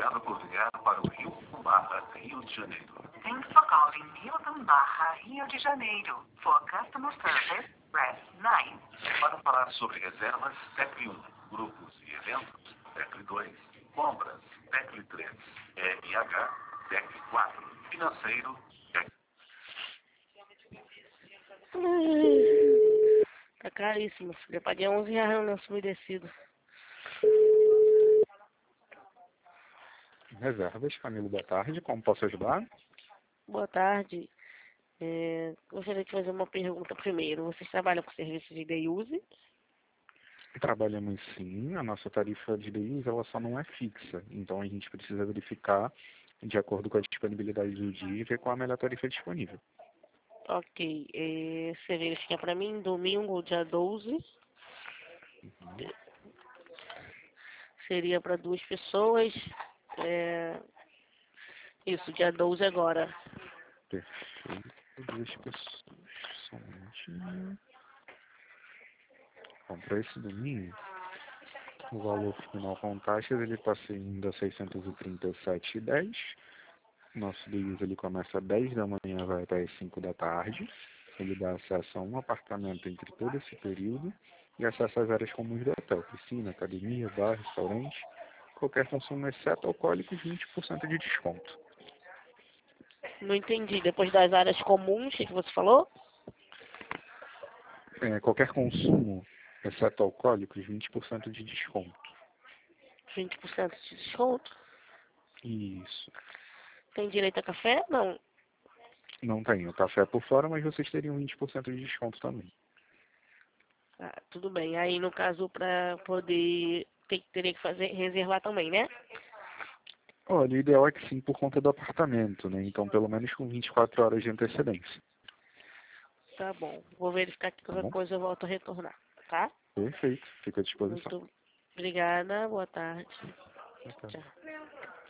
obrigado por ligar para o Hilton Barra, Rio de Janeiro. Thanks for calling Hilton Barra, Rio de Janeiro. For customer service, press 9. Para falar sobre reservas, tecle 1. Grupos e eventos, tecle 2. Compras, tecle 3. RH, tecle 4. Financeiro, tecle... Tá caríssimo, filho. Eu paguei R$11 no lenço umedecido. Reservas, Camilo, boa tarde. Como posso ajudar? Boa tarde. Gostaria de fazer uma pergunta primeiro. Vocês trabalham com serviço de day use? Trabalhamos sim. A nossa tarifa de day use, ela só não é fixa. Então a gente precisa verificar de acordo com a disponibilidade do dia e ver qual a melhor tarifa disponível. Ok. Você verifica pra mim, domingo, dia 12. Seria para 2 pessoas. Isso, dia 12 agora. Perfeito. 2 pessoas. Só um minutinho. Bom, para esse domingo, o valor final com taxas ele está saindo a R$ 637,10. Nosso day use ele começa às 10 da manhã, vai até às 5 da tarde. Ele dá acesso a um apartamento entre todo esse período e acesso às áreas comuns do hotel, piscina, academia, bar, restaurante. Qualquer consumo exceto alcoólicos, 20% de desconto. Não entendi. Depois das áreas comuns, o que você falou? Qualquer consumo exceto alcoólicos, 20% de desconto. 20% de desconto? Isso. Tem direito a café? Não. Não tem o café por fora, mas vocês teriam 20% de desconto também. Ah, tudo bem. Aí, no caso, para poder... Teria que reservar também, né? Olha, o ideal é que sim, por conta do apartamento, né? Então, pelo menos com 24 horas de antecedência. Tá bom. Vou verificar que qualquer coisa eu volto a retornar, tá? Perfeito. Fica à disposição. Muito obrigada. Boa tarde. Boa tarde. Tchau.